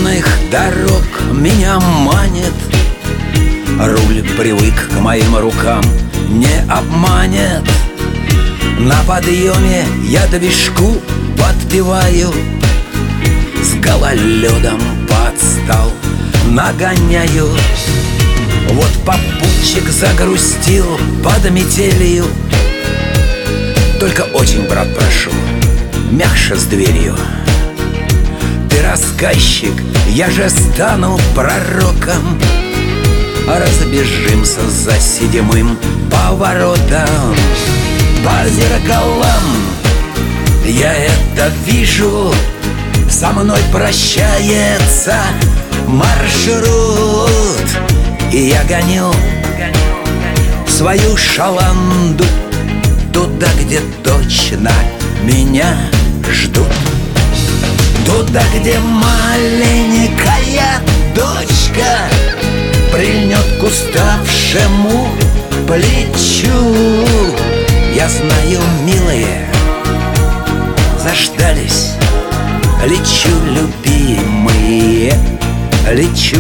темных дорог меня манит. Руль привык к моим рукам, не обманет. На подъеме я движку подпеваю, с гололедом подстал нагоняю. Вот попутчик загрустил под метелью. Только очень, брат, прошу, мягче с дверью. Ты рассказчик, я же стану пророком. Разбежимся за седьмым поворотом. По зеркалам я это вижу. Со мной прощается маршрут, и я гоню свою шаланду туда, где точно меня ждут. Туда, где маленькая дочка прильнет к уставшему плечу. Я знаю, милые, заждались. Лечу, любимые, лечу.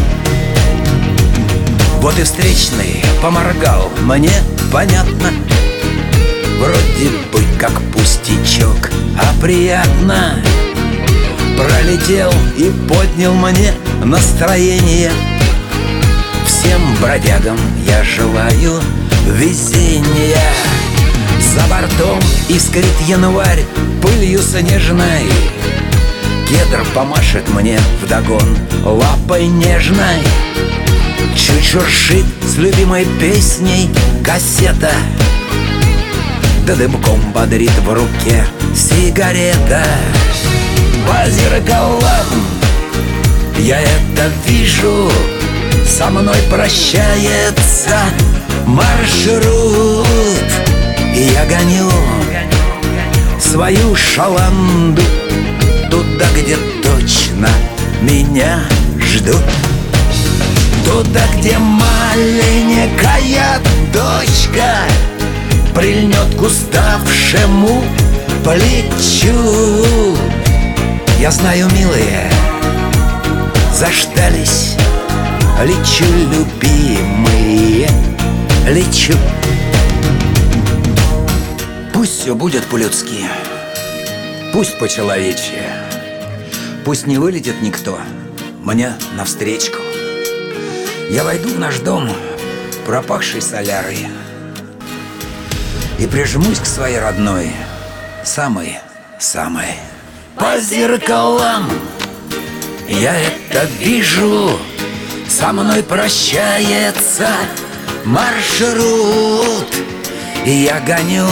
Вот и встречный поморгал, мне понятно. Вроде бы как пустячок, а приятно. Пролетел и поднял мне настроение. Всем бродягам я желаю везения. За бортом искрит январь пылью снежной. Кедр помашет мне вдогон лапой нежной. Чуть шуршит с любимой песней кассета. Да дымком бодрит в руке сигарета. По зеркалам я это вижу. Со мной прощается маршрут, и я гоню свою шаланду туда, где точно меня ждут. Туда, где маленькая дочка прильнет к уставшему плечу. Я знаю, милые, заждались. Лечу, любимые, лечу. Пусть все будет по-людски, пусть по-человечьи. Пусть не вылетит никто мне навстречку. Я войду в наш дом, пропахший солярой, и прижмусь к своей родной, самой-самой. По зеркалам я это вижу. Со мной прощается маршрут, и я гоню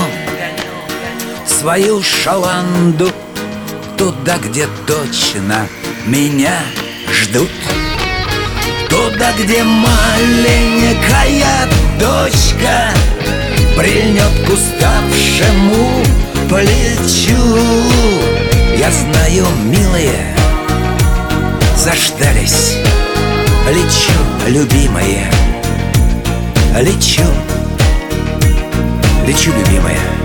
свою шаланду туда, где точно меня ждут. Туда, где маленькая дочка прильнет к уставшему плечу. Я знаю, милые, заждались. Лечу, любимые, лечу, лечу, любимая.